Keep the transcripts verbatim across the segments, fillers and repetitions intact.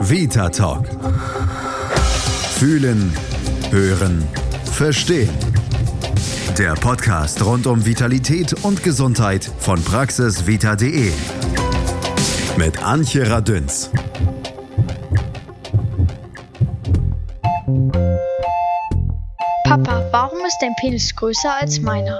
Vita Talk. Fühlen, hören, verstehen. Der Podcast rund um Vitalität und Gesundheit von praxisvita punkt de. Mit Antje Radünz. Papa, warum ist dein Penis größer als meiner?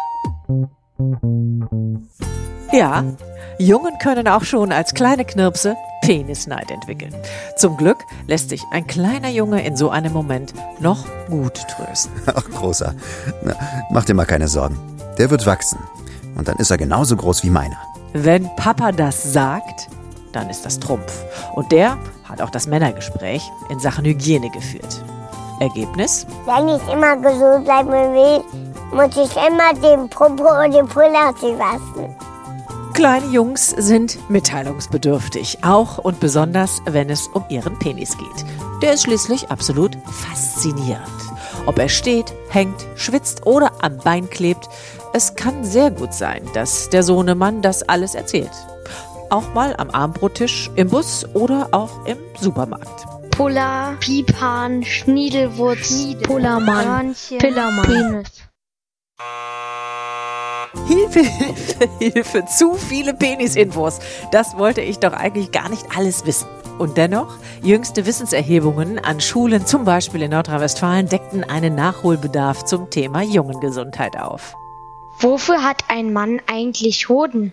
Ja, Jungen können auch schon als kleine Knirpse Penisneid entwickeln. Zum Glück lässt sich ein kleiner Junge in so einem Moment noch gut trösten. Ach, Großer, na, mach dir mal keine Sorgen. Der wird wachsen. Und dann ist er genauso groß wie meiner. Wenn Papa das sagt, dann ist das Trumpf. Und der hat auch das Männergespräch in Sachen Hygiene geführt. Ergebnis? Wenn ich immer gesund bleiben will, muss ich immer den Popo und den Pullerchen waschen. Kleine Jungs sind mitteilungsbedürftig, auch und besonders, wenn es um ihren Penis geht. Der ist schließlich absolut faszinierend. Ob er steht, hängt, schwitzt oder am Bein klebt, es kann sehr gut sein, dass der Sohnemann das alles erzählt. Auch mal am Abendbrottisch, im Bus oder auch im Supermarkt. Puller, Piephahn, Schniedelwurz, Schniedel, Pullermann, Hörnchen, Pillermann, Penis. Hilfe, Hilfe, Hilfe, zu viele Penisinfos. Das wollte ich doch eigentlich gar nicht alles wissen. Und dennoch, jüngste Wissenserhebungen an Schulen, zum Beispiel in Nordrhein-Westfalen, deckten einen Nachholbedarf zum Thema Jungengesundheit auf. Wofür hat ein Mann eigentlich Hoden?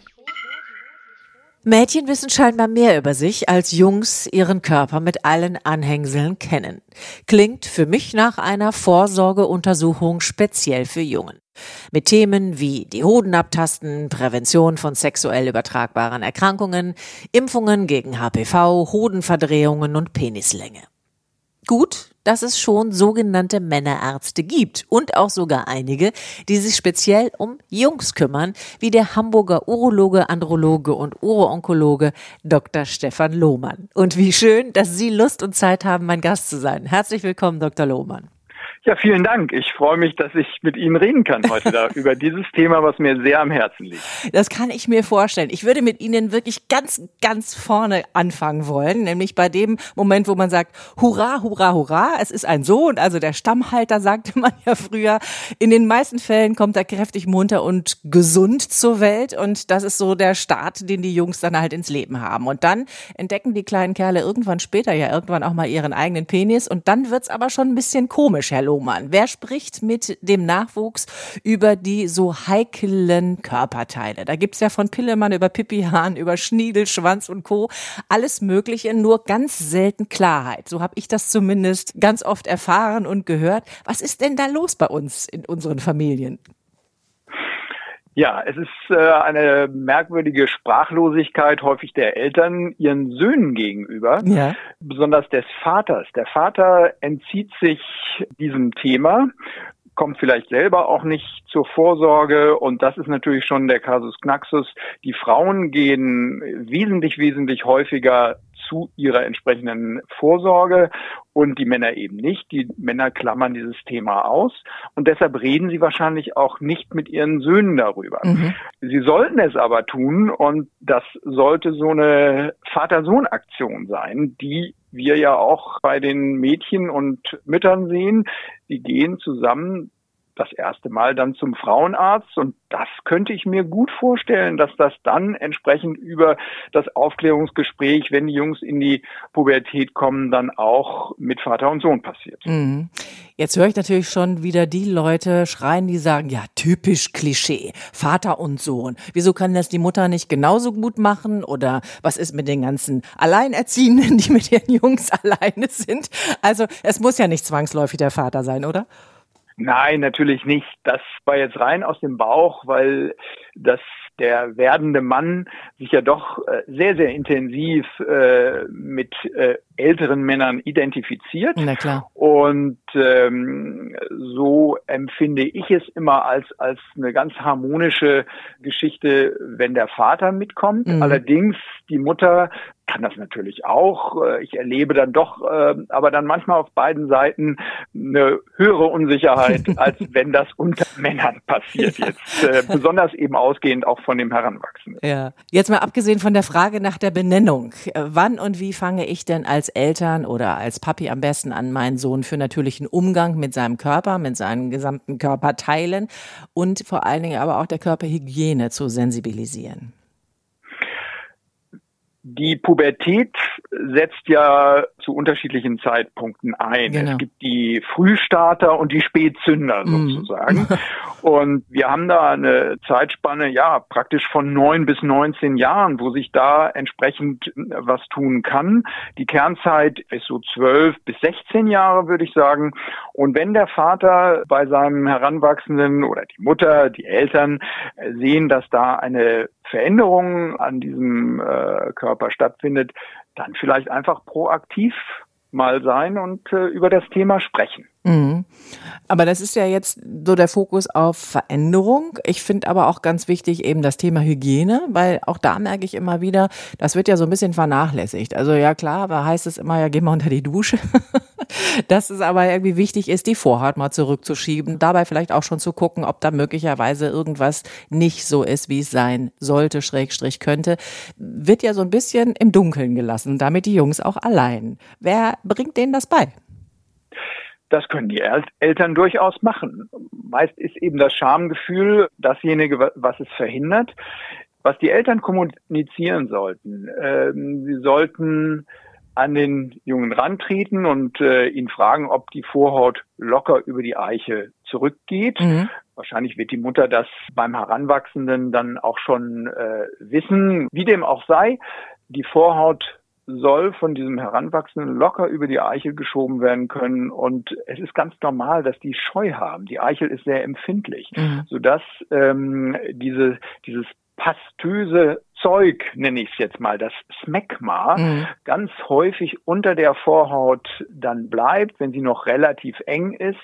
Mädchen wissen scheinbar mehr über sich, als Jungs ihren Körper mit allen Anhängseln kennen. Klingt für mich nach einer Vorsorgeuntersuchung speziell für Jungen. Mit Themen wie die Hoden abtasten, Prävention von sexuell übertragbaren Erkrankungen, Impfungen gegen H P V, Hodenverdrehungen und Penislänge. Gut, dass es schon sogenannte Männerärzte gibt und auch sogar einige, die sich speziell um Jungs kümmern, wie der Hamburger Urologe, Androloge und Uro-Onkologe Doktor Stefan Lohmann. Und wie schön, dass Sie Lust und Zeit haben, mein Gast zu sein. Herzlich willkommen, Doktor Lohmann. Ja, vielen Dank. Ich freue mich, dass ich mit Ihnen reden kann heute da über dieses Thema, was mir sehr am Herzen liegt. Das kann ich mir vorstellen. Ich würde mit Ihnen wirklich ganz, ganz vorne anfangen wollen, nämlich bei dem Moment, wo man sagt, hurra, hurra, hurra, es ist ein Sohn, also der Stammhalter, sagte man ja früher. In den meisten Fällen kommt er kräftig, munter und gesund zur Welt und das ist so der Start, den die Jungs dann halt ins Leben haben. Und dann entdecken die kleinen Kerle irgendwann später ja irgendwann auch mal ihren eigenen Penis und dann wird's aber schon ein bisschen komisch, Herr Lohmann. Wer spricht mit dem Nachwuchs über die so heiklen Körperteile? Da gibt's ja von Pillemann über Pipi-Hahn, über Schniedel, Schwanz und Co. alles Mögliche, nur ganz selten Klarheit. So habe ich das zumindest ganz oft erfahren und gehört. Was ist denn da los bei uns in unseren Familien? Ja, es ist äh, eine merkwürdige Sprachlosigkeit häufig der Eltern ihren Söhnen gegenüber, ja. Besonders des Vaters. Der Vater entzieht sich diesem Thema, kommt vielleicht selber auch nicht zur Vorsorge und das ist natürlich schon der Kasus Knaxus. Die Frauen gehen wesentlich, wesentlich häufiger zu ihrer entsprechenden Vorsorge und die Männer eben nicht. Die Männer klammern dieses Thema aus und deshalb reden sie wahrscheinlich auch nicht mit ihren Söhnen darüber. Mhm. Sie sollten es aber tun und das sollte so eine Vater-Sohn-Aktion sein, die wir ja auch bei den Mädchen und Müttern sehen. Die gehen zusammen das erste Mal dann zum Frauenarzt und das könnte ich mir gut vorstellen, dass das dann entsprechend über das Aufklärungsgespräch, wenn die Jungs in die Pubertät kommen, dann auch mit Vater und Sohn passiert. Mhm. Jetzt höre ich natürlich schon wieder die Leute schreien, die sagen, ja, typisch Klischee, Vater und Sohn. Wieso kann das die Mutter nicht genauso gut machen? Oder was ist mit den ganzen Alleinerziehenden, die mit ihren Jungs alleine sind? Also es muss ja nicht zwangsläufig der Vater sein, oder? Nein, natürlich nicht. Das war jetzt rein aus dem Bauch, weil das der werdende Mann sich ja doch äh, sehr, sehr intensiv äh, mit äh, älteren Männern identifiziert. Na klar. Und ähm, so empfinde ich es immer als als eine ganz harmonische Geschichte, wenn der Vater mitkommt. Mhm. Allerdings die Mutter kann das natürlich auch. Ich erlebe dann doch, äh, aber dann manchmal auf beiden Seiten eine höhere Unsicherheit, als wenn das unter Männern passiert Ja. jetzt. Äh, besonders eben ausgehend auch von dem Heranwachsenden. Ja. Jetzt mal abgesehen von der Frage nach der Benennung. Wann und wie fange ich denn als Eltern oder als Papi am besten an meinen Sohn für natürlichen Umgang mit seinem Körper, mit seinen gesamten Körperteilen und vor allen Dingen aber auch der Körperhygiene zu sensibilisieren? Die Pubertät setzt ja zu unterschiedlichen Zeitpunkten ein. Genau. Es gibt die Frühstarter und die Spätzünder sozusagen. Mm. Und wir haben da eine Zeitspanne, ja, praktisch von neun bis neunzehn Jahren, wo sich da entsprechend was tun kann. Die Kernzeit ist so zwölf bis sechzehn Jahre, würde ich sagen. Und wenn der Vater bei seinem Heranwachsenden oder die Mutter, die Eltern sehen, dass da eine Veränderung an diesem äh, Körper stattfindet, dann vielleicht einfach proaktiv mal sein und äh, über das Thema sprechen. Mhm. Aber das ist ja jetzt so der Fokus auf Veränderung. Ich finde aber auch ganz wichtig eben das Thema Hygiene, weil auch da merke ich immer wieder, das wird ja so ein bisschen vernachlässigt. Also ja klar, da heißt es immer, ja geh mal unter die Dusche. Dass es aber irgendwie wichtig ist, die Vorhaut mal zurückzuschieben, dabei vielleicht auch schon zu gucken, ob da möglicherweise irgendwas nicht so ist, wie es sein sollte, Schrägstrich könnte, wird ja so ein bisschen im Dunkeln gelassen, damit die Jungs auch allein. Wer bringt denen das bei? Das können die El- Eltern durchaus machen. Meist ist eben das Schamgefühl dasjenige, was es verhindert. Was die Eltern kommunizieren sollten, ähm, sie sollten an den Jungen rantreten und äh, ihn fragen, ob die Vorhaut locker über die Eiche zurückgeht. Mhm. Wahrscheinlich wird die Mutter das beim Heranwachsenden dann auch schon äh, wissen. Wie dem auch sei, die Vorhaut soll von diesem Heranwachsenden locker über die Eichel geschoben werden können. Und es ist ganz normal, dass die Scheu haben. Die Eichel ist sehr empfindlich, mhm. sodass ähm, diese, dieses pastöse Zeug, nenne ich es jetzt mal, das Smegma, mhm. ganz häufig unter der Vorhaut dann bleibt, wenn sie noch relativ eng ist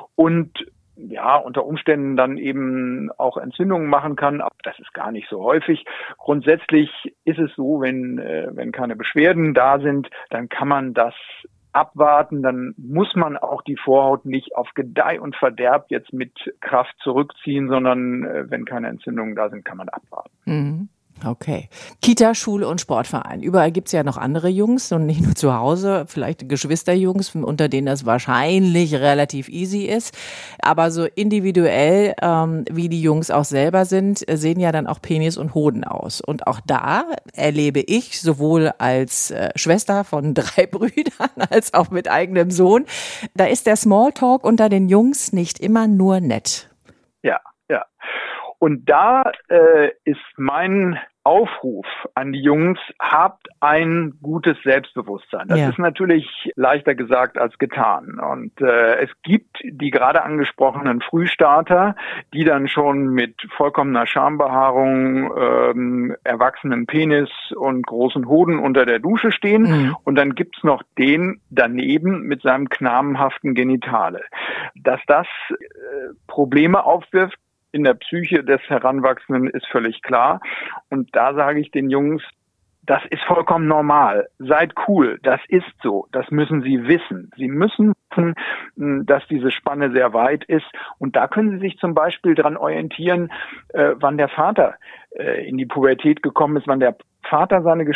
und ja, unter Umständen dann eben auch Entzündungen machen kann, aber das ist gar nicht so häufig. Grundsätzlich ist es so, wenn, äh, wenn keine Beschwerden da sind, dann kann man das abwarten, dann muss man auch die Vorhaut nicht auf Gedeih und Verderb jetzt mit Kraft zurückziehen, sondern äh, wenn keine Entzündungen da sind, kann man abwarten. Mhm. Okay. Kita, Schule und Sportverein. Überall gibt's ja noch andere Jungs und nicht nur zu Hause, vielleicht Geschwisterjungs, unter denen das wahrscheinlich relativ easy ist. Aber so individuell, ähm, wie die Jungs auch selber sind, sehen ja dann auch Penis und Hoden aus. Und auch da erlebe ich sowohl als äh, Schwester von drei Brüdern als auch mit eigenem Sohn, da ist der Smalltalk unter den Jungs nicht immer nur nett. Ja, ja. Und da äh, ist mein Aufruf an die Jungs, habt ein gutes Selbstbewusstsein. Das ja. ist natürlich leichter gesagt als getan. Und äh, es gibt die gerade angesprochenen Frühstarter, die dann schon mit vollkommener Schambehaarung, ähm, erwachsenen Penis und großen Hoden unter der Dusche stehen. Mhm. Und dann gibt's noch den daneben mit seinem knabenhaften Genitale. Dass das äh, Probleme aufwirft in der Psyche des Heranwachsenden, ist völlig klar. Und da sage ich den Jungs, das ist vollkommen normal. Seid cool. Das ist so. Das müssen Sie wissen. Sie müssen wissen, dass diese Spanne sehr weit ist. Und da können Sie sich zum Beispiel dran orientieren, äh, wann der Vater äh, in die Pubertät gekommen ist, wann der Vater seine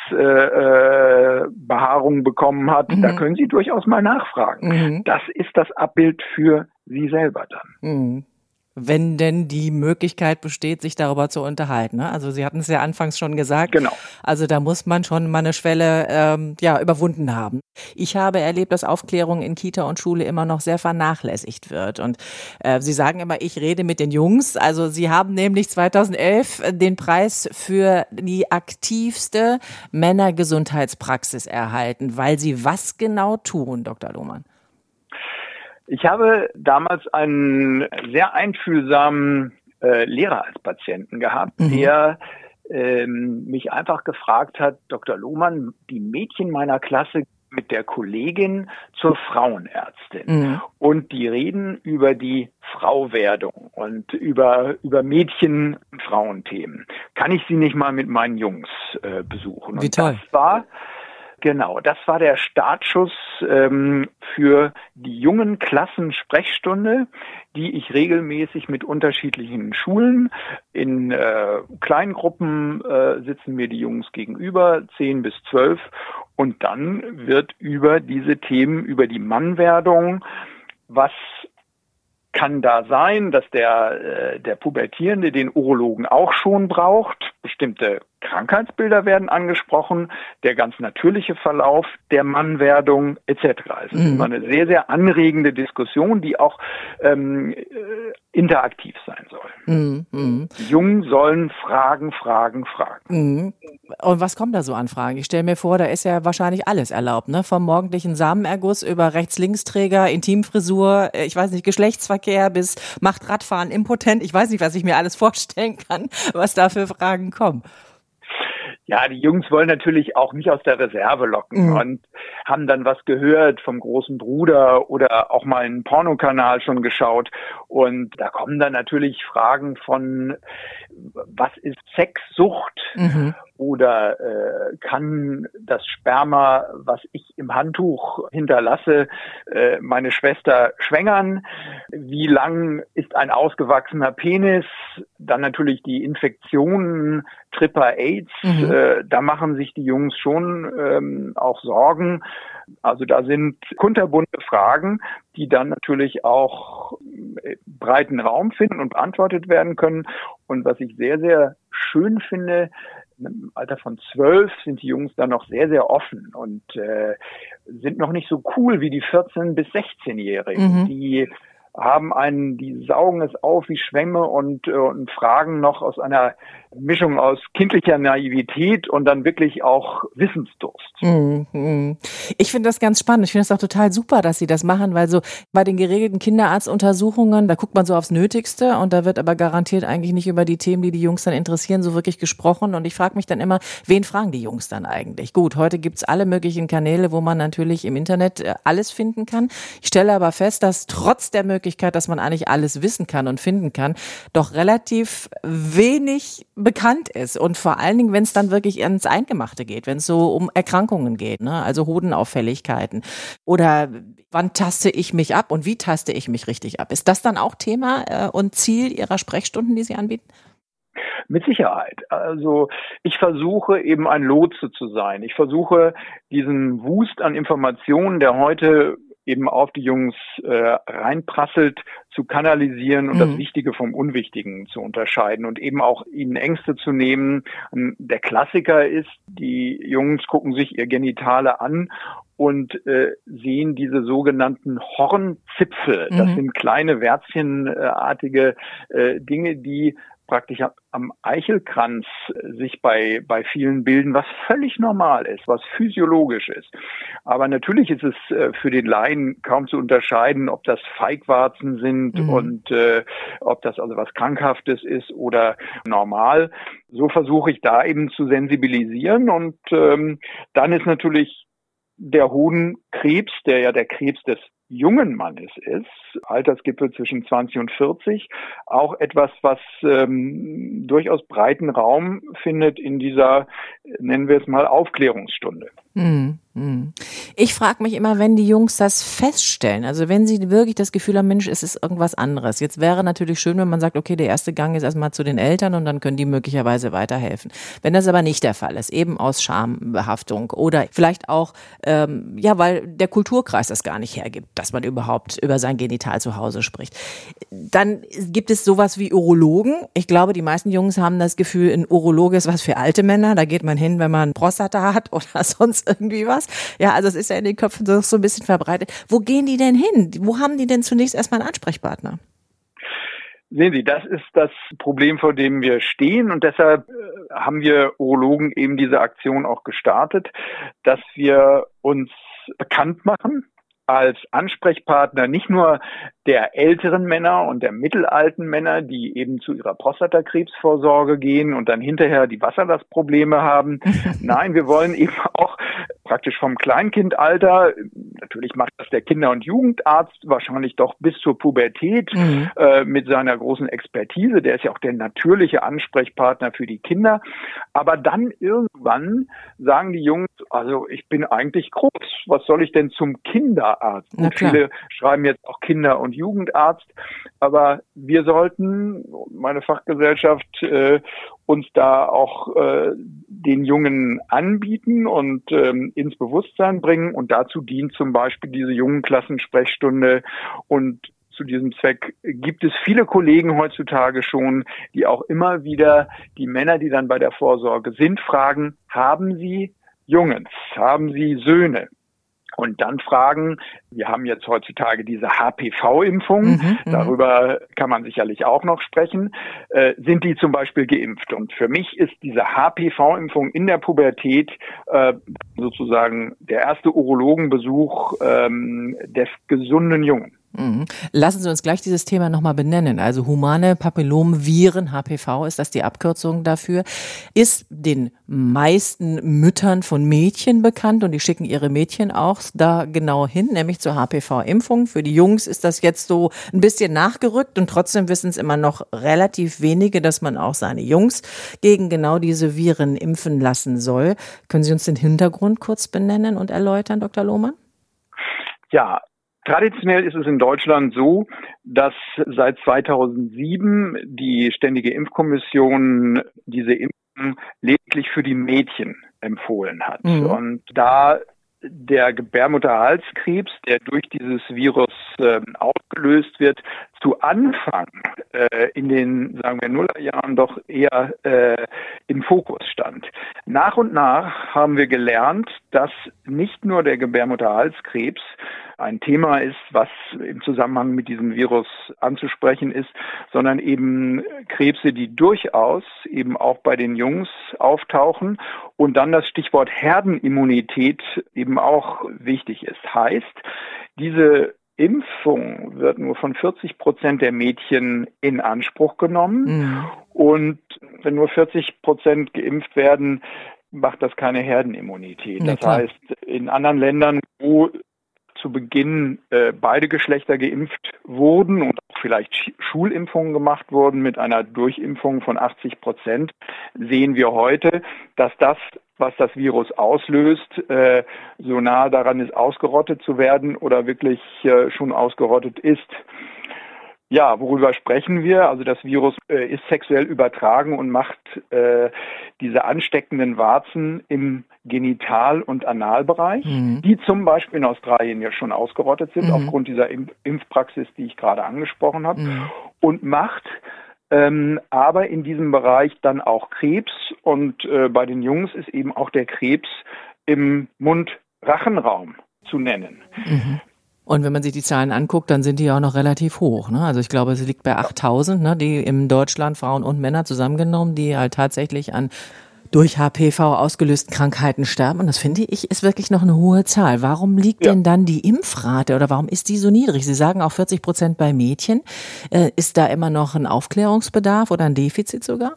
Geschlechtsbehaarung äh, bekommen hat. Mhm. Da können Sie durchaus mal nachfragen. Mhm. Das ist das Abbild für Sie selber dann. Mhm. Wenn denn die Möglichkeit besteht, sich darüber zu unterhalten. Ne? Also Sie hatten es ja anfangs schon gesagt. Genau. Also da muss man schon mal eine Schwelle ähm, ja überwunden haben. Ich habe erlebt, dass Aufklärung in Kita und Schule immer noch sehr vernachlässigt wird. Und äh, Sie sagen immer, ich rede mit den Jungs. Also Sie haben nämlich zweitausendelf den Preis für die aktivste Männergesundheitspraxis erhalten, weil Sie was genau tun, Doktor Lohmann? Ich habe damals einen sehr einfühlsamen äh, Lehrer als Patienten gehabt, mhm. der ähm, mich einfach gefragt hat, Doktor Lohmann, die Mädchen meiner Klasse mit der Kollegin zur Frauenärztin. Mhm. Und die reden über die Frauwerdung und über, über Mädchen-Frauenthemen. Kann ich sie nicht mal mit meinen Jungs äh, besuchen? Wie toll. Und das war Genau, das war der Startschuss ähm, für die jungen Klassen-Sprechstunde, die ich regelmäßig mit unterschiedlichen Schulen in äh, kleinen Gruppen äh, sitzen mir die Jungs gegenüber, zehn bis zwölf, und dann wird über diese Themen, über die Mannwerdung, was kann da sein, dass der, äh, der Pubertierende den Urologen auch schon braucht. Bestimmte Krankheitsbilder werden angesprochen, der ganz natürliche Verlauf der Mannwerdung et cetera. Es ist mhm. immer eine sehr, sehr anregende Diskussion, die auch ähm, äh, interaktiv sein soll. Mhm. Die Jungen sollen fragen, fragen, fragen. Mhm. Und was kommt da so an Fragen? Ich stelle mir vor, da ist ja wahrscheinlich alles erlaubt, ne? Vom morgendlichen Samenerguss über Rechts-Links-Träger, Intimfrisur, ich weiß nicht, Geschlechtsverkehr bis macht Radfahren impotent. Ich weiß nicht, was ich mir alles vorstellen kann, was da für Fragen kommen. Ja, die Jungs wollen natürlich auch nicht aus der Reserve locken mhm. und haben dann was gehört vom großen Bruder oder auch mal einen Pornokanal schon geschaut. Und da kommen dann natürlich Fragen von, was ist Sexsucht? Mhm. Oder äh, kann das Sperma, was ich im Handtuch hinterlasse, äh, meine Schwester schwängern? Wie lang ist ein ausgewachsener Penis? Dann natürlich die Infektionen, Tripper AIDS. Mhm. Äh, da machen sich die Jungs schon ähm, auch Sorgen. Also da sind kunterbunte Fragen, die dann natürlich auch breiten Raum finden und beantwortet werden können. Und was ich sehr, sehr schön finde, im Alter von zwölf sind die Jungs dann noch sehr, sehr offen und äh, sind noch nicht so cool wie die vierzehn- bis sechzehnjährigen. Mhm. Die haben einen, die saugen es auf wie Schwämme und, und fragen noch aus einer Mischung aus kindlicher Naivität und dann wirklich auch Wissensdurst. Mhm. Ich finde das ganz spannend. Ich finde es auch total super, dass Sie das machen, weil so bei den geregelten Kinderarztuntersuchungen, da guckt man so aufs Nötigste und da wird aber garantiert eigentlich nicht über die Themen, die die Jungs dann interessieren, so wirklich gesprochen. Und ich frage mich dann immer, wen fragen die Jungs dann eigentlich? Gut, heute gibt's alle möglichen Kanäle, wo man natürlich im Internet alles finden kann. Ich stelle aber fest, dass trotz der Möglichkeit, dass man eigentlich alles wissen kann und finden kann, doch relativ wenig bekannt ist. Und vor allen Dingen, wenn es dann wirklich ins Eingemachte geht, wenn es so um Erkrankungen geht, ne? Also Hodenauffälligkeiten. Oder wann taste ich mich ab und wie taste ich mich richtig ab? Ist das dann auch Thema äh, und Ziel Ihrer Sprechstunden, die Sie anbieten? Mit Sicherheit. Also ich versuche eben ein Lotse zu sein. Ich versuche diesen Wust an Informationen, der heute eben auf die Jungs äh, reinprasselt, zu kanalisieren und mhm. das Wichtige vom Unwichtigen zu unterscheiden und eben auch ihnen Ängste zu nehmen. Der Klassiker ist, die Jungs gucken sich ihr Genitale an und äh, sehen diese sogenannten Hornzipfel. Mhm. Das sind kleine wärzchenartige äh, Dinge, die praktisch am Eichelkranz sich bei bei vielen bilden, was völlig normal ist, was physiologisch ist. Aber natürlich ist es äh, für den Laien kaum zu unterscheiden, ob das Feigwarzen sind mhm. und äh, ob das also was Krankhaftes ist oder normal. So versuche ich da eben zu sensibilisieren und ähm, dann ist natürlich der Hodenkrebs, der ja der Krebs des jungen Mannes ist, Altersgipfel zwischen zwanzig und vierzig, auch etwas, was ähm, durchaus breiten Raum findet in dieser, nennen wir es mal, Aufklärungsstunde. Hm, hm. Ich frage mich immer, wenn die Jungs das feststellen, also wenn sie wirklich das Gefühl haben, Mensch, es ist irgendwas anderes. Jetzt wäre natürlich schön, wenn man sagt, okay, der erste Gang ist erstmal zu den Eltern und dann können die möglicherweise weiterhelfen. Wenn das aber nicht der Fall ist, eben aus Schambehaftung oder vielleicht auch, ähm, ja, weil der Kulturkreis das gar nicht hergibt, dass man überhaupt über sein Genital zu Hause spricht. Dann gibt es sowas wie Urologen. Ich glaube, die meisten Jungs haben das Gefühl, ein Urologe ist was für alte Männer. Da geht man hin, wenn man Prostata hat oder sonst irgendwie was. Ja, also es ist ja in den Köpfen so, so ein bisschen verbreitet. Wo gehen die denn hin? Wo haben die denn zunächst erstmal einen Ansprechpartner? Sehen Sie, das ist das Problem, vor dem wir stehen und deshalb haben wir Urologen eben diese Aktion auch gestartet, dass wir uns bekannt machen als Ansprechpartner nicht nur der älteren Männer und der mittelalten Männer, die eben zu ihrer Prostatakrebsvorsorge gehen und dann hinterher die Wasserlastprobleme haben. Nein, wir wollen eben auch praktisch vom Kleinkindalter Natürlich macht das der Kinder- und Jugendarzt wahrscheinlich doch bis zur Pubertät mhm. äh, mit seiner großen Expertise. Der ist ja auch der natürliche Ansprechpartner für die Kinder. Aber dann irgendwann sagen die Jungs, also ich bin eigentlich groß. Was soll ich denn zum Kinderarzt? Und viele schreiben jetzt auch Kinder- und Jugendarzt. Aber wir sollten, meine Fachgesellschaft, äh, uns da auch äh, den Jungen anbieten und ähm, ins Bewusstsein bringen. Und dazu dient zum Beispiel diese Jungenklassensprechstunde. Und zu diesem Zweck gibt es viele Kollegen heutzutage schon, die auch immer wieder die Männer, die dann bei der Vorsorge sind, fragen, haben Sie Jungens, haben Sie Söhne? Und dann fragen, wir haben jetzt heutzutage diese H P V-Impfung, mhm, darüber kann man sicherlich auch noch sprechen, äh, sind die zum Beispiel geimpft? Und für mich ist diese H P V-Impfung in der Pubertät äh, sozusagen der erste Urologenbesuch ähm, des gesunden Jungen. Lassen Sie uns gleich dieses Thema nochmal benennen. Also humane Papillomviren, H P V ist das die Abkürzung dafür, ist den meisten Müttern von Mädchen bekannt und die schicken ihre Mädchen auch da genau hin, nämlich zur H P V-Impfung. Für die Jungs ist das jetzt so ein bisschen nachgerückt und trotzdem wissen es immer noch relativ wenige, dass man auch seine Jungs gegen genau diese Viren impfen lassen soll. Können Sie uns den Hintergrund kurz benennen und erläutern, Doktor Lohmann? Ja, traditionell ist es in Deutschland so, dass seit zweitausendsieben die Ständige Impfkommission diese Impfung lediglich für die Mädchen empfohlen hat. Mhm. Und da der Gebärmutterhalskrebs, der durch dieses Virus äh, ausgelöst wird, zu Anfang äh, in den, sagen wir, Nullerjahren doch eher äh, im Fokus stand. Nach und nach haben wir gelernt, dass nicht nur der Gebärmutterhalskrebs ein Thema ist, was im Zusammenhang mit diesem Virus anzusprechen ist, sondern eben Krebse, die durchaus eben auch bei den Jungs auftauchen und dann das Stichwort Herdenimmunität eben auch wichtig ist. Heißt, diese Impfung wird nur von vierzig Prozent der Mädchen in Anspruch genommen. Mhm. Und wenn nur vierzig Prozent geimpft werden, macht das keine Herdenimmunität. Das heißt, in anderen Ländern, wo zu Beginn äh, beide Geschlechter geimpft wurden und auch vielleicht Sch- Schulimpfungen gemacht wurden mit einer Durchimpfung von achtzig Prozent, sehen wir heute, dass das, was das Virus auslöst, äh, so nahe daran ist, ausgerottet zu werden oder wirklich äh, schon ausgerottet ist. Ja, worüber sprechen wir? Also das Virus äh, ist sexuell übertragen und macht äh, diese ansteckenden Warzen im Genital- und Analbereich, mhm. die zum Beispiel in Australien ja schon ausgerottet sind, mhm. aufgrund dieser Impf- Impfpraxis, die ich gerade angesprochen habe, mhm. und macht ähm, aber in diesem Bereich dann auch Krebs. Und äh, bei den Jungs ist eben auch der Krebs im Mund-Rachenraum zu nennen. Mhm. Und wenn man sich die Zahlen anguckt, dann sind die ja auch noch relativ hoch. Ne? Also ich glaube, es liegt bei achttausend, ne, die in Deutschland Frauen und Männer zusammengenommen, die halt tatsächlich an durch H P V ausgelösten Krankheiten sterben. Und das finde ich ist wirklich noch eine hohe Zahl. Warum liegt ja. denn dann die Impfrate oder warum ist die so niedrig? Sie sagen auch vierzig Prozent bei Mädchen. Äh, ist da immer noch ein Aufklärungsbedarf oder ein Defizit sogar?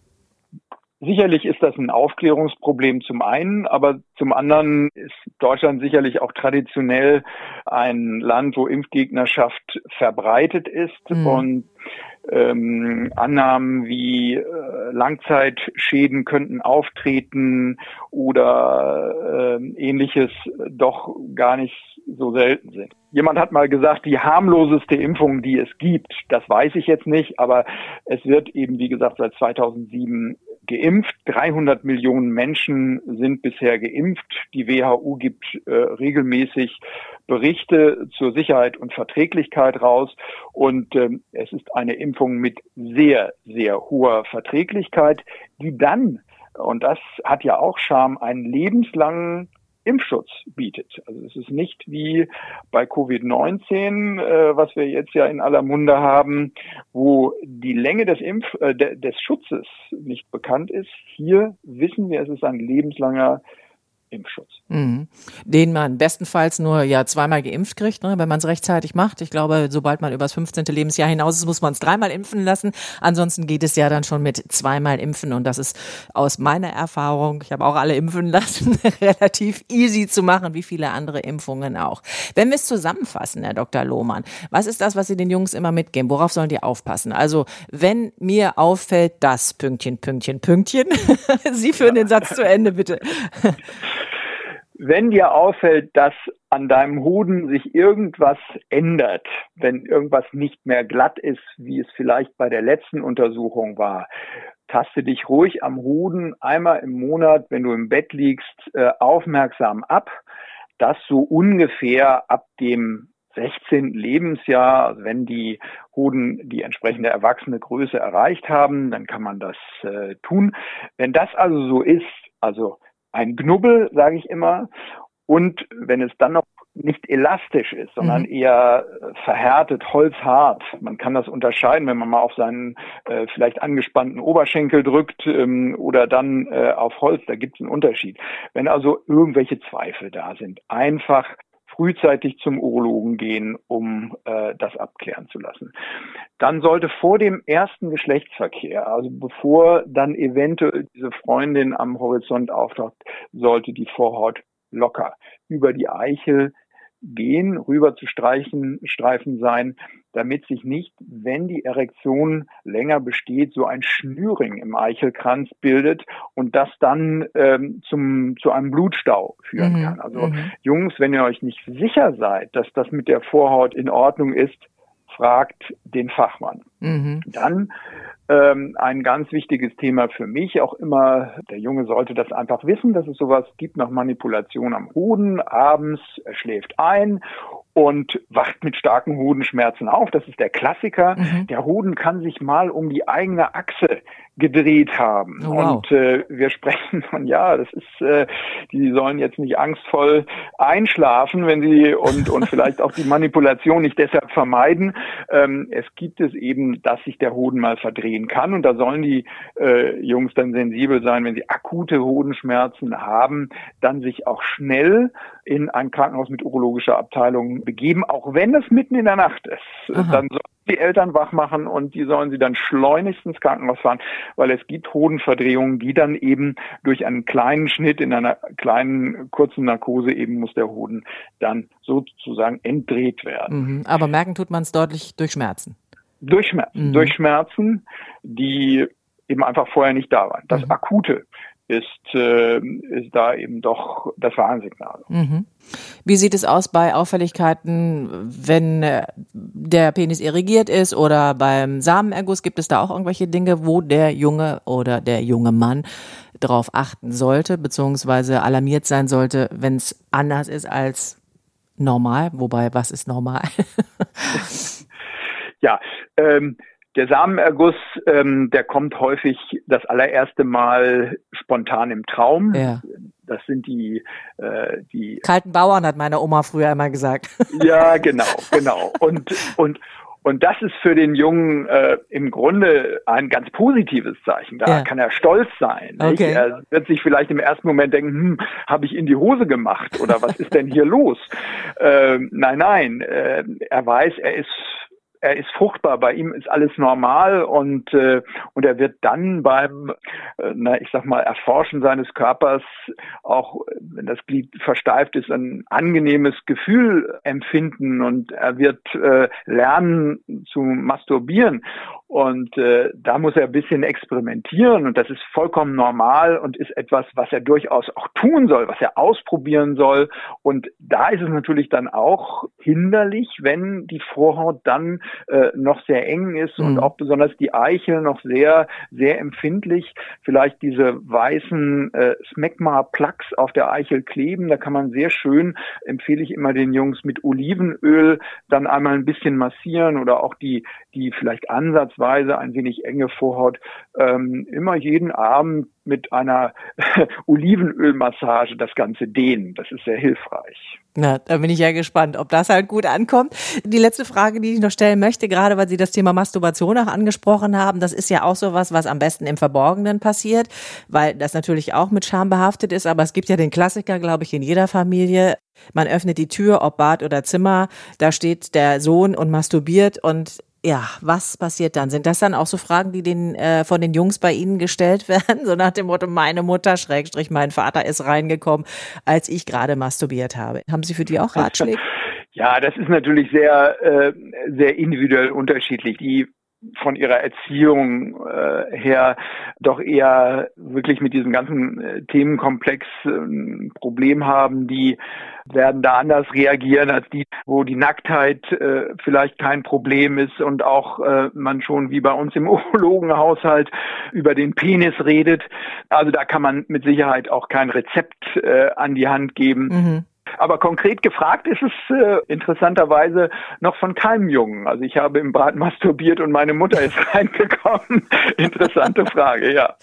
Sicherlich ist das ein Aufklärungsproblem zum einen, aber zum anderen ist Deutschland sicherlich auch traditionell ein Land, wo Impfgegnerschaft verbreitet ist mhm. und ähm, Annahmen wie äh, Langzeitschäden könnten auftreten oder äh, Ähnliches doch gar nicht so selten sind. Jemand hat mal gesagt, die harmloseste Impfung, die es gibt, das weiß ich jetzt nicht, aber es wird eben, wie gesagt, seit zweitausendsieben geimpft. dreihundert Millionen Menschen sind bisher geimpft. Die W H O gibt äh, regelmäßig Berichte zur Sicherheit und Verträglichkeit raus. Und ähm, es ist eine Impfung mit sehr, sehr hoher Verträglichkeit, die dann, und das hat ja auch Charme, einen lebenslangen Impfschutz bietet. Also es ist nicht wie bei Covid neunzehn, äh, was wir jetzt ja in aller Munde haben, wo die Länge des Impf äh, de, des Schutzes nicht bekannt ist. Hier wissen wir, es ist ein lebenslanger Impfschutz. Mhm. Den man bestenfalls nur ja zweimal geimpft kriegt, ne, wenn man es rechtzeitig macht. Ich glaube, sobald man über das fünfzehnte Lebensjahr hinaus ist, muss man es dreimal impfen lassen. Ansonsten geht es ja dann schon mit zweimal impfen und das ist aus meiner Erfahrung, ich habe auch alle impfen lassen, relativ easy zu machen, wie viele andere Impfungen auch. Wenn wir es zusammenfassen, Herr Doktor Lohmann, was ist das, was Sie den Jungs immer mitgeben? Worauf sollen die aufpassen? Also, wenn mir auffällt, das Pünktchen, Pünktchen, Pünktchen. Sie führen den Satz zu Ende, bitte. Wenn dir auffällt, dass an deinem Hoden sich irgendwas ändert, wenn irgendwas nicht mehr glatt ist, wie es vielleicht bei der letzten Untersuchung war, taste dich ruhig am Hoden einmal im Monat, wenn du im Bett liegst, aufmerksam ab, dass so ungefähr ab dem sechzehnten Lebensjahr, also wenn die Hoden die entsprechende erwachsene Größe erreicht haben, dann kann man das äh, tun. Wenn das also so ist, also ein Knubbel, sage ich immer, und wenn es dann noch nicht elastisch ist, sondern mhm. eher verhärtet, holzhart. Man kann das unterscheiden, wenn man mal auf seinen äh, vielleicht angespannten Oberschenkel drückt ähm, oder dann äh, auf Holz, da gibt es einen Unterschied. Wenn also irgendwelche Zweifel da sind, einfach frühzeitig zum Urologen gehen, um äh, das abklären zu lassen. Dann sollte vor dem ersten Geschlechtsverkehr, also bevor dann eventuell diese Freundin am Horizont auftaucht, sollte die Vorhaut locker über die Eichel gehen, rüber zu streichen, Streifen sein, damit sich nicht, wenn die Erektion länger besteht, so ein Schnürring im Eichelkranz bildet und das dann ähm, zum zu einem Blutstau führen mhm. kann. Also mhm. Jungs, wenn ihr euch nicht sicher seid, dass das mit der Vorhaut in Ordnung ist, fragt den Fachmann. Mhm. Dann ähm, ein ganz wichtiges Thema für mich auch immer, der Junge sollte das einfach wissen, dass es sowas gibt nach Manipulation am Hoden. Abends, er schläft ein und wacht mit starken Hodenschmerzen auf. Das ist der Klassiker. Mhm. Der Hoden kann sich mal um die eigene Achse gedreht haben. Oh, wow. Und äh, wir sprechen von, ja, das ist, äh, die sollen jetzt nicht angstvoll einschlafen, wenn sie und und vielleicht auch die Manipulation nicht deshalb vermeiden. Ähm, es gibt es eben, dass sich der Hoden mal verdrehen kann und da sollen die äh, Jungs dann sensibel sein, wenn sie akute Hodenschmerzen haben, dann sich auch schnell in ein Krankenhaus mit urologischer Abteilung begeben, auch wenn es mitten in der Nacht ist. Aha. Dann sollen die Eltern wach machen und die sollen sie dann schleunigst ins Krankenhaus fahren, weil es gibt Hodenverdrehungen, die dann eben durch einen kleinen Schnitt in einer kleinen kurzen Narkose eben muss der Hoden dann sozusagen entdreht werden. Mhm. Aber merken tut man es deutlich durch Schmerzen. Durch Schmerzen, mhm. durch Schmerzen, die eben einfach vorher nicht da waren. Das mhm. Akute ist, äh, ist da eben doch das Warnsignal. Mhm. Wie sieht es aus bei Auffälligkeiten, wenn äh, der Penis irrigiert ist oder beim Samenerguss? Gibt es da auch irgendwelche Dinge, wo der Junge oder der junge Mann darauf achten sollte, beziehungsweise alarmiert sein sollte, wenn es anders ist als normal? Wobei, was ist normal? Ja, ähm, der Samenerguss, ähm, der kommt häufig das allererste Mal spontan im Traum. Ja. Das sind die, äh, die kalten Bauern, hat meine Oma früher immer gesagt. Ja, genau, genau. Und und und das ist für den Jungen äh, im Grunde ein ganz positives Zeichen. Da ja. kann er stolz sein. Nicht? Okay. Er wird sich vielleicht im ersten Moment denken, hm, habe ich in die Hose gemacht oder was ist denn hier los? Äh, nein, nein, äh, er weiß, er ist Er ist fruchtbar, bei ihm ist alles normal und äh, und er wird dann beim, äh, na ich sag mal, Erforschen seines Körpers auch, wenn das Glied versteift ist, ein angenehmes Gefühl empfinden und er wird äh, lernen zu masturbieren. Und äh, da muss er ein bisschen experimentieren und das ist vollkommen normal und ist etwas, was er durchaus auch tun soll, was er ausprobieren soll. Und da ist es natürlich dann auch hinderlich, wenn die Vorhaut dann äh, noch sehr eng ist mhm. und auch besonders die Eichel noch sehr, sehr empfindlich. Vielleicht diese weißen äh, Smegma-Plaques auf der Eichel kleben. Da kann man sehr schön, empfehle ich immer den Jungs, mit Olivenöl dann einmal ein bisschen massieren oder auch die, die vielleicht Ansatz Weise ein wenig enge Vorhaut ähm, immer jeden Abend mit einer Olivenölmassage das Ganze dehnen. Das ist sehr hilfreich. Na, da bin ich ja gespannt, ob das halt gut ankommt. Die letzte Frage, die ich noch stellen möchte, gerade weil Sie das Thema Masturbation auch angesprochen haben, das ist ja auch sowas, was am besten im Verborgenen passiert, weil das natürlich auch mit Scham behaftet ist, aber es gibt ja den Klassiker, glaube ich, in jeder Familie. Man öffnet die Tür, ob Bad oder Zimmer, da steht der Sohn und masturbiert und ja, was passiert dann? Sind das dann auch so Fragen, die den, äh, von den Jungs bei Ihnen gestellt werden? So nach dem Motto, meine Mutter, Schrägstrich, mein Vater ist reingekommen, als ich gerade masturbiert habe. Haben Sie für die auch Ratschläge? Ja, das ist natürlich sehr, äh, sehr individuell unterschiedlich. Die von ihrer Erziehung äh, her doch eher wirklich mit diesem ganzen äh, Themenkomplex äh, ein Problem haben, die werden da anders reagieren als die, wo die Nacktheit äh, vielleicht kein Problem ist und auch äh, man schon wie bei uns im Urologenhaushalt über den Penis redet. Also da kann man mit Sicherheit auch kein Rezept äh, an die Hand geben. Mhm. Aber konkret gefragt ist es äh, interessanterweise noch von keinem Jungen. Also ich habe im Bad masturbiert und meine Mutter ist reingekommen. Interessante Frage, ja.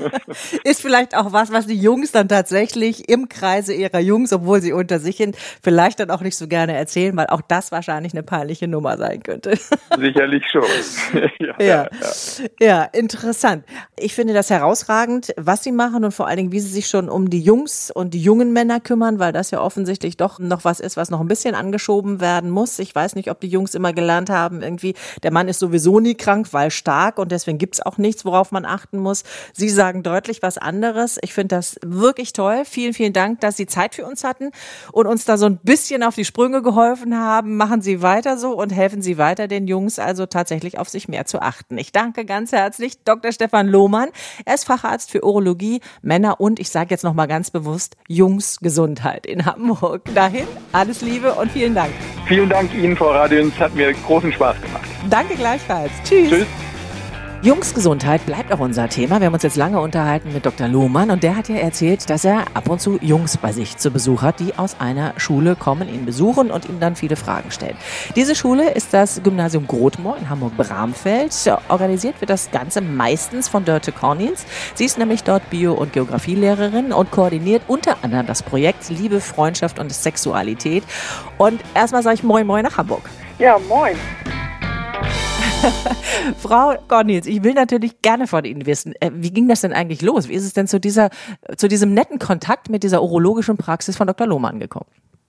Ist vielleicht auch was, was die Jungs dann tatsächlich im Kreise ihrer Jungs, obwohl sie unter sich sind, vielleicht dann auch nicht so gerne erzählen, weil auch das wahrscheinlich eine peinliche Nummer sein könnte. Sicherlich schon. ja, ja. Ja. ja, interessant. Ich finde das herausragend, was Sie machen und vor allen Dingen, wie Sie sich schon um die Jungs und die jungen Männer kümmern, weil das ja offensichtlich doch noch was ist, was noch ein bisschen angeschoben werden muss. Ich weiß nicht, ob die Jungs immer gelernt haben, irgendwie, der Mann ist sowieso nie krank, weil stark und deswegen gibt's auch nichts, worauf man achten muss. Sie sagen deutlich was anderes. Ich finde das wirklich toll. Vielen, vielen Dank, dass Sie Zeit für uns hatten und uns da so ein bisschen auf die Sprünge geholfen haben. Machen Sie weiter so und helfen Sie weiter den Jungs, also tatsächlich auf sich mehr zu achten. Ich danke ganz herzlich Doktor Stefan Lohmann. Er ist Facharzt für Urologie, Männer und, ich sage jetzt nochmal ganz bewusst, Jungsgesundheit in Hamburg. Dahin, alles Liebe und vielen Dank. Vielen Dank Ihnen, Frau Radüns. Hat mir großen Spaß gemacht. Danke gleichfalls. Tschüss. Tschüss. Jungsgesundheit bleibt auch unser Thema. Wir haben uns jetzt lange unterhalten mit Doktor Lohmann und der hat ja erzählt, dass er ab und zu Jungs bei sich zu Besuch hat, die aus einer Schule kommen, ihn besuchen und ihm dann viele Fragen stellen. Diese Schule ist das Gymnasium Grothmoor in Hamburg-Bramfeld. Organisiert wird das Ganze meistens von Dörte Cornins. Sie ist nämlich dort Bio- und Geografielehrerin und koordiniert unter anderem das Projekt Liebe, Freundschaft und Sexualität. Und erstmal sage ich Moin Moin nach Hamburg. Ja, moin. Frau Cornils, ich will natürlich gerne von Ihnen wissen, wie ging das denn eigentlich los? Wie ist es denn zu dieser, zu diesem netten Kontakt mit dieser urologischen Praxis von Doktor Lohmann gekommen?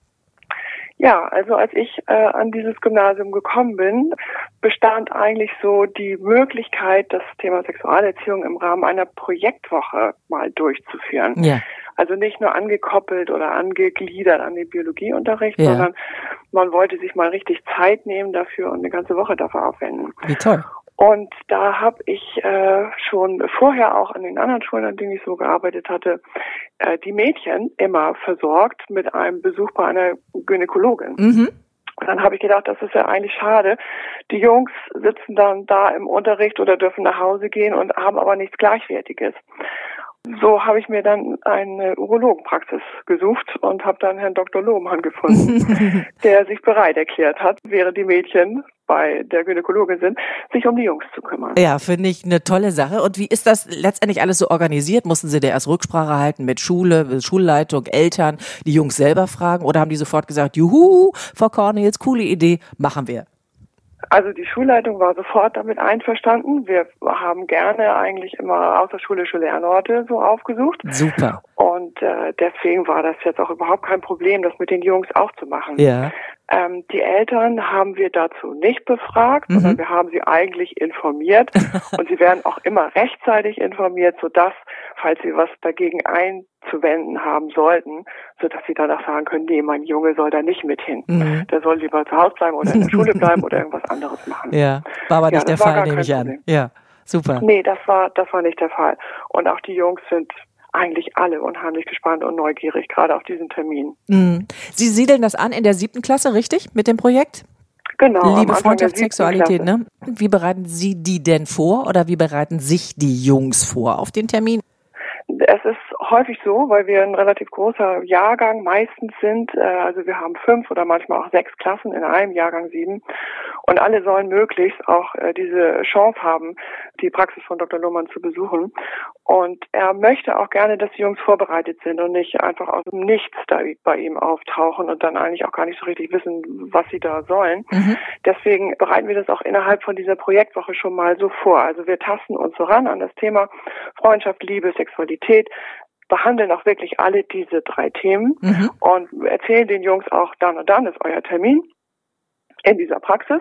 Ja, also als ich äh, an dieses Gymnasium gekommen bin, bestand eigentlich so die Möglichkeit, das Thema Sexualerziehung im Rahmen einer Projektwoche mal durchzuführen. Ja. Also nicht nur angekoppelt oder angegliedert an den Biologieunterricht, ja, sondern man wollte sich mal richtig Zeit nehmen dafür und eine ganze Woche dafür aufwenden. Wie toll. Und da habe ich äh, schon vorher auch an den anderen Schulen, an denen ich so gearbeitet hatte, äh, die Mädchen immer versorgt mit einem Besuch bei einer Gynäkologin. Mhm. Und dann habe ich gedacht, das ist ja eigentlich schade. Die Jungs sitzen dann da im Unterricht oder dürfen nach Hause gehen und haben aber nichts Gleichwertiges. So habe ich mir dann eine Urologenpraxis gesucht und habe dann Herrn Doktor Lohmann gefunden, der sich bereit erklärt hat, während die Mädchen bei der Gynäkologin sind, sich um die Jungs zu kümmern. Ja, finde ich eine tolle Sache. Und wie ist das letztendlich alles so organisiert? Mussten Sie da erst Rücksprache halten mit Schule, Schulleitung, Eltern, die Jungs selber fragen? Oder haben die sofort gesagt, juhu, Frau Cornils, coole Idee, machen wir? Also die Schulleitung war sofort damit einverstanden. Wir haben gerne eigentlich immer außerschulische Lernorte so aufgesucht. Super. Und äh, deswegen war das jetzt auch überhaupt kein Problem, das mit den Jungs auch zu machen. Ja. Ähm, die Eltern haben wir dazu nicht befragt, mhm. sondern wir haben sie eigentlich informiert. Und sie werden auch immer rechtzeitig informiert, sodass, falls sie was dagegen einzuwenden haben sollten, sodass sie danach sagen können, nee, mein Junge soll da nicht mit hin. Mhm. Der soll lieber zu Hause bleiben oder in der Schule bleiben oder irgendwas anderes machen. Ja, war aber nicht ja, der Fall, nehme ich an. Ja, super. Nee, das war, das war nicht der Fall. Und auch die Jungs sind eigentlich alle unheimlich gespannt und neugierig, gerade auf diesen Termin. Mhm. Sie siedeln das an in der siebten Klasse, richtig, mit dem Projekt? Genau. Liebe, Freundschaft, Sexualität, ne? Wie bereiten Sie die denn vor oder wie bereiten sich die Jungs vor auf den Termin? Es ist häufig so, weil wir ein relativ großer Jahrgang meistens sind. Also wir haben fünf oder manchmal auch sechs Klassen in einem Jahrgang sieben. Und alle sollen möglichst auch diese Chance haben, die Praxis von Doktor Lohmann zu besuchen. Und er möchte auch gerne, dass die Jungs vorbereitet sind und nicht einfach aus dem Nichts da bei ihm auftauchen und dann eigentlich auch gar nicht so richtig wissen, was sie da sollen. Mhm. Deswegen bereiten wir das auch innerhalb von dieser Projektwoche schon mal so vor. Also wir tasten uns so ran an das Thema Freundschaft, Liebe, Sexualität, behandeln auch wirklich alle diese drei Themen mhm. und erzählen den Jungs auch, dann und dann ist euer Termin in dieser Praxis.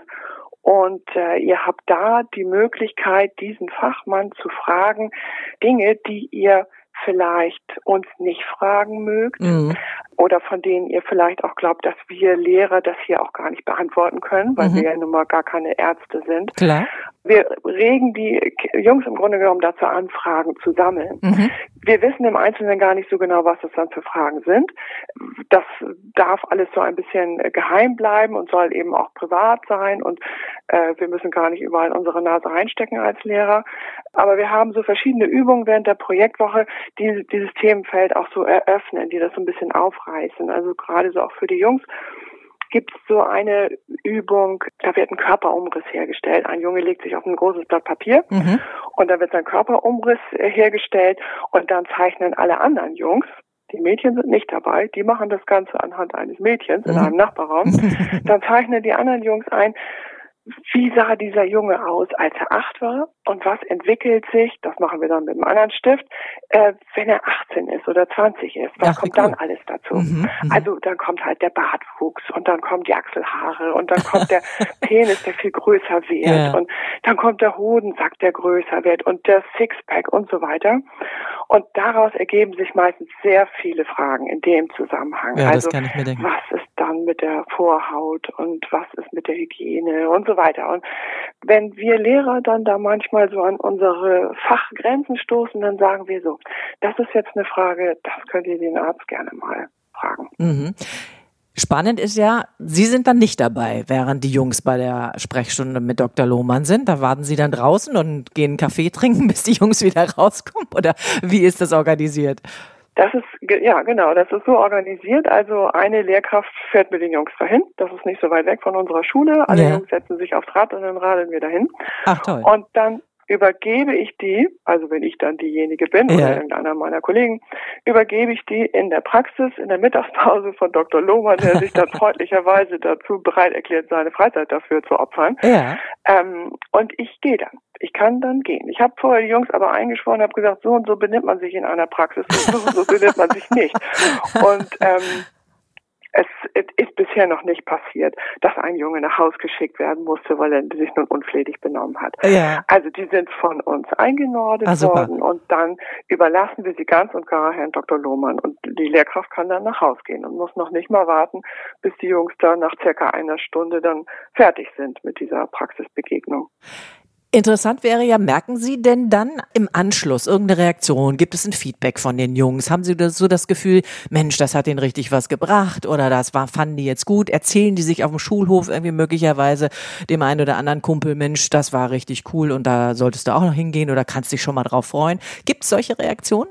Und äh, ihr habt da die Möglichkeit, diesen Fachmann zu fragen, Dinge, die ihr vielleicht uns nicht fragen mögt mhm. oder von denen ihr vielleicht auch glaubt, dass wir Lehrer das hier auch gar nicht beantworten können, weil mhm. wir ja nun mal gar keine Ärzte sind. Klar. Wir regen die Jungs im Grunde genommen dazu an, Fragen zu sammeln. Mhm. Wir wissen im Einzelnen gar nicht so genau, was das dann für Fragen sind. Das darf alles so ein bisschen geheim bleiben und soll eben auch privat sein und äh, wir müssen gar nicht überall unsere Nase reinstecken als Lehrer. Aber wir haben so verschiedene Übungen während der Projektwoche, die dieses Themenfeld auch so eröffnen, die das so ein bisschen aufreißen. Also gerade so auch für die Jungs gibt es so eine Übung, da wird ein Körperumriss hergestellt. Ein Junge legt sich auf ein großes Blatt Papier mhm. und da wird sein Körperumriss hergestellt und dann zeichnen alle anderen Jungs, die Mädchen sind nicht dabei, die machen das Ganze anhand eines Mädchens mhm. in einem Nachbarraum, dann zeichnen die anderen Jungs ein, wie sah dieser Junge aus, als er acht war und was entwickelt sich, das machen wir dann mit einem anderen Stift, äh, wenn er achtzehn ist oder zwanzig ist, was Ach, kommt cool. dann alles dazu? Mhm, also dann kommt halt der Bartwuchs und dann kommen die Achselhaare und dann kommt der Penis, der viel größer wird ja. und dann kommt der Hodensack, der größer wird und der Sixpack und so weiter. Und daraus ergeben sich meistens sehr viele Fragen in dem Zusammenhang. Ja, also das kann ich mir denken. Was ist dann mit der Vorhaut und was ist mit der Hygiene und so weiter. Und wenn wir Lehrer dann da manchmal so an unsere Fachgrenzen stoßen, dann sagen wir so, das ist jetzt eine Frage, das könnt ihr den Arzt gerne mal fragen. Mhm. Spannend ist ja, Sie sind dann nicht dabei, während die Jungs bei der Sprechstunde mit Doktor Lohmann sind. Da warten Sie dann draußen und gehen einen Kaffee trinken, bis die Jungs wieder rauskommen? Oder wie ist das organisiert? Das ist, ja genau, das ist so organisiert. Also eine Lehrkraft fährt mit den Jungs dahin. Das ist nicht so weit weg von unserer Schule. Alle ja. Jungs setzen sich aufs Rad und dann radeln wir dahin. Ach toll. Und dann übergebe ich die, also wenn ich dann diejenige bin ja. oder irgendeiner meiner Kollegen, übergebe ich die in der Praxis, in der Mittagspause von Doktor Lohmann, der sich dann freundlicherweise dazu bereit erklärt, seine Freizeit dafür zu opfern. Ja. Ähm, und ich gehe dann. Ich kann dann gehen. Ich habe vorher die Jungs aber eingeschworen und habe gesagt, so und so benimmt man sich in einer Praxis, so und so benimmt man sich nicht. Und ähm, Es ist bisher noch nicht passiert, dass ein Junge nach Haus geschickt werden musste, weil er sich nun unflätig benommen hat. Ja. Also die sind von uns eingenordet ah, worden und dann überlassen wir sie ganz und gar Herrn Doktor Lohmann. Und die Lehrkraft kann dann nach Haus gehen und muss noch nicht mal warten, bis die Jungs dann nach circa einer Stunde dann fertig sind mit dieser Praxisbegegnung. Interessant wäre ja, merken Sie denn dann im Anschluss irgendeine Reaktion? Gibt es ein Feedback von den Jungs? Haben Sie so das Gefühl, Mensch, das hat denen richtig was gebracht oder das war, fanden die jetzt gut? Erzählen die sich auf dem Schulhof irgendwie möglicherweise dem einen oder anderen Kumpel, Mensch, das war richtig cool und da solltest du auch noch hingehen oder kannst dich schon mal drauf freuen? Gibt es solche Reaktionen?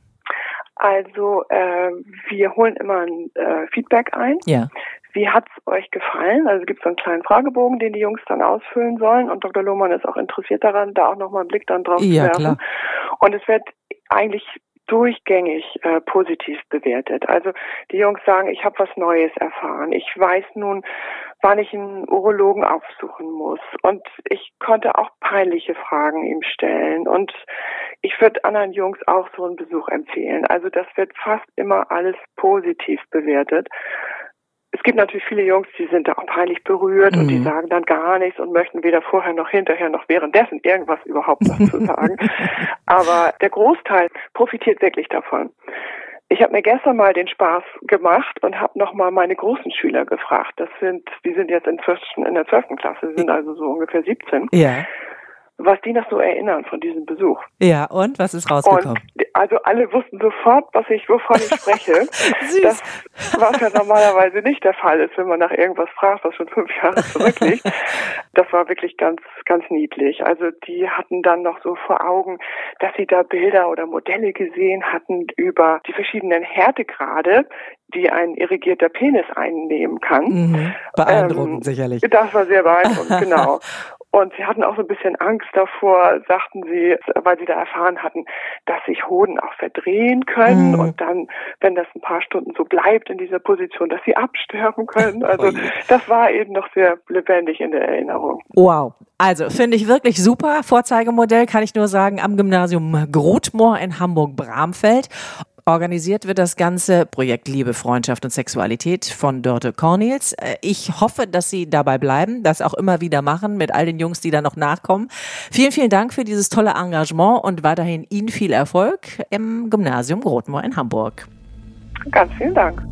Also äh, wir holen immer ein äh, Feedback ein. Ja. Wie hat's euch gefallen? Also es gibt so einen kleinen Fragebogen, den die Jungs dann ausfüllen sollen und Doktor Lohmann ist auch interessiert daran, da auch nochmal einen Blick dann drauf ja, zu werfen. Klar. Und es wird eigentlich durchgängig äh, positiv bewertet. Also die Jungs sagen, ich habe was Neues erfahren. Ich weiß nun, wann ich einen Urologen aufsuchen muss. Und ich konnte auch peinliche Fragen ihm stellen. Und ich würde anderen Jungs auch so einen Besuch empfehlen. Also das wird fast immer alles positiv bewertet. Es gibt natürlich viele Jungs, die sind da auch peinlich berührt mhm. und die sagen dann gar nichts und möchten weder vorher noch hinterher noch währenddessen irgendwas überhaupt dazu sagen. Aber der Großteil profitiert wirklich davon. Ich habe mir gestern mal den Spaß gemacht und habe nochmal meine großen Schüler gefragt. Das sind, die sind jetzt inzwischen in der zwölften Klasse, sind also so ungefähr siebzehn. Ja. was die noch so erinnern von diesem Besuch. Ja, und was ist rausgekommen? Und also alle wussten sofort, was ich, wovon ich spreche. Das, was ja normalerweise nicht der Fall ist, wenn man nach irgendwas fragt, was schon fünf Jahre zurückliegt. Das war wirklich ganz, ganz niedlich. Also die hatten dann noch so vor Augen, dass sie da Bilder oder Modelle gesehen hatten über die verschiedenen Härtegrade, die ein irrigierter Penis einnehmen kann. Mhm. Beeindruckend, ähm, sicherlich. Das war sehr beeindruckend, genau. Und sie hatten auch so ein bisschen Angst davor, sagten sie, weil sie da erfahren hatten, dass sich Hoden auch verdrehen können mhm. und dann, wenn das ein paar Stunden so bleibt in dieser Position, dass sie absterben können. Also das war eben noch sehr lebendig in der Erinnerung. Wow. Also finde ich wirklich super. Vorzeigemodell kann ich nur sagen am Gymnasium Grothmoor in Hamburg-Bramfeld. Organisiert wird das ganze Projekt Liebe, Freundschaft und Sexualität von Dörte Cornels. Ich hoffe, dass Sie dabei bleiben, das auch immer wieder machen mit all den Jungs, die da noch nachkommen. Vielen, vielen Dank für dieses tolle Engagement und weiterhin Ihnen viel Erfolg im Gymnasium Grothmoor in Hamburg. Ganz vielen Dank.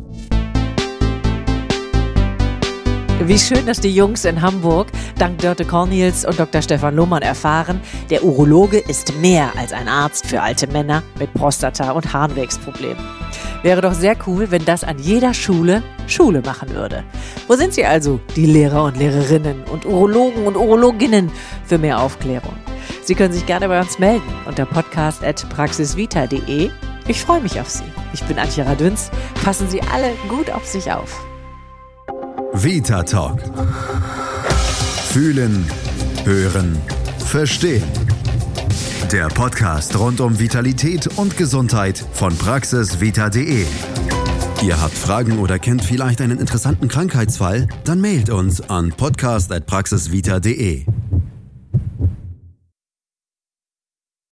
Wie schön, dass die Jungs in Hamburg dank Dörte Cornels und Doktor Stefan Lohmann erfahren, der Urologe ist mehr als ein Arzt für alte Männer mit Prostata- und Harnwegsproblemen. Wäre doch sehr cool, wenn das an jeder Schule Schule machen würde. Wo sind Sie also, die Lehrer und Lehrerinnen und Urologen und Urologinnen, für mehr Aufklärung? Sie können sich gerne bei uns melden unter podcast at praxisvita punkt de. Ich freue mich auf Sie. Ich bin Antje Radünz. Passen Sie alle gut auf sich auf. Vita Talk. Fühlen, hören, verstehen. Der Podcast rund um Vitalität und Gesundheit von praxisvita punkt de. Ihr habt Fragen oder kennt vielleicht einen interessanten Krankheitsfall? Dann mailt uns an podcast at praxisvita punkt de.